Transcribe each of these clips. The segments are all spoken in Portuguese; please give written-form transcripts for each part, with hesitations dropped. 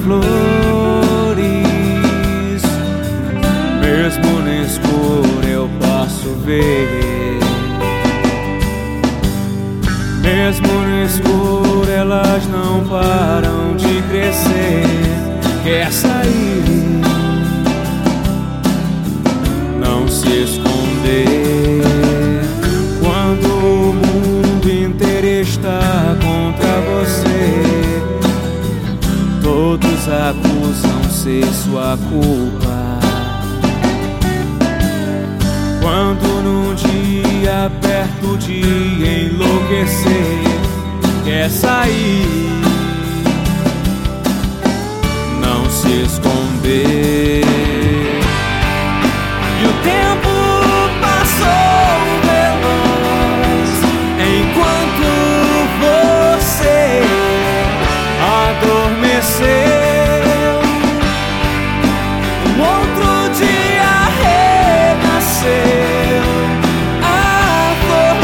flores, mesmo no escuro eu posso ver. Mesmo no escuro elas não param de crescer. Quer sair, não se esconder, quando o mundo inteiro está contra você. Todos acusam ser sua culpa. Quando num dia perto de enlouquecer, quer sair, não se esconder. E o tempo passou veloz, enquanto você adormeceu. Um outro dia renasceu, a flor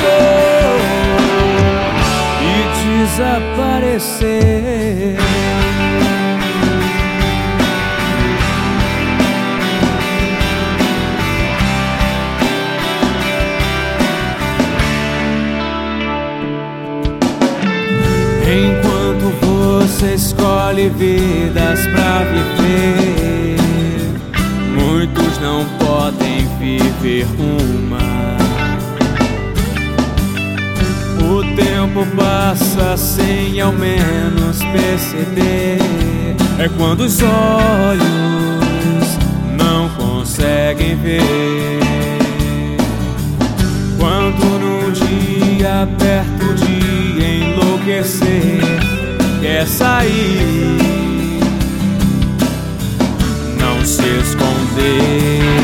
murchou e desapareceu. Enquanto você escolhe vidas pra viver, muitos não podem viver uma. O tempo passa sem ao menos perceber. É quando os olhos não conseguem ver. Quando num dia perto de enlouquecer, quer sair, não se esconder.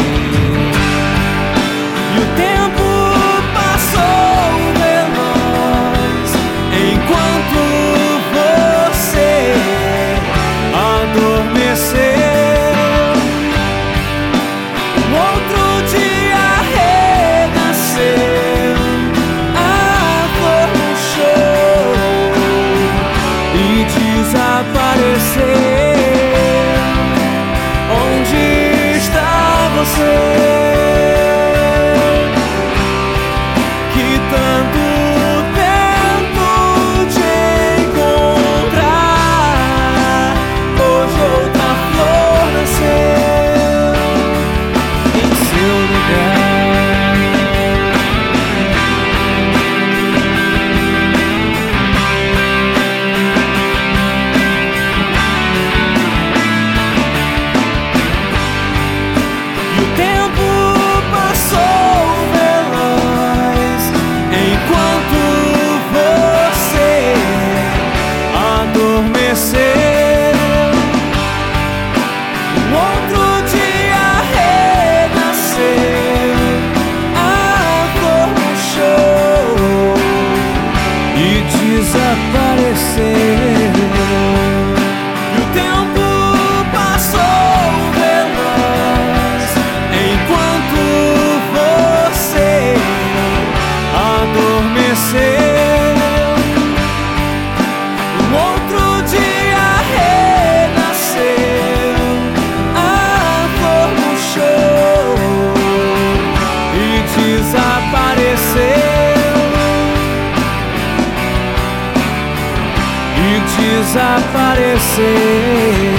E o tempo passou veloz, enquanto você adormeceu. Um outro dia renasceu, a flor murchou e desapareceu. Onde está você, que tanto tento te encontrar? Hoje outra flor nasceu em seu lugar. E o tempo passou veloz, enquanto você adormeceu. Um outro dia renasceu, a flor murchou e desapareceu. E o tempo passou veloz, enquanto você adormeceu. Um outro dia renasceu, a flor murchou e desapareceu. E desapareceu.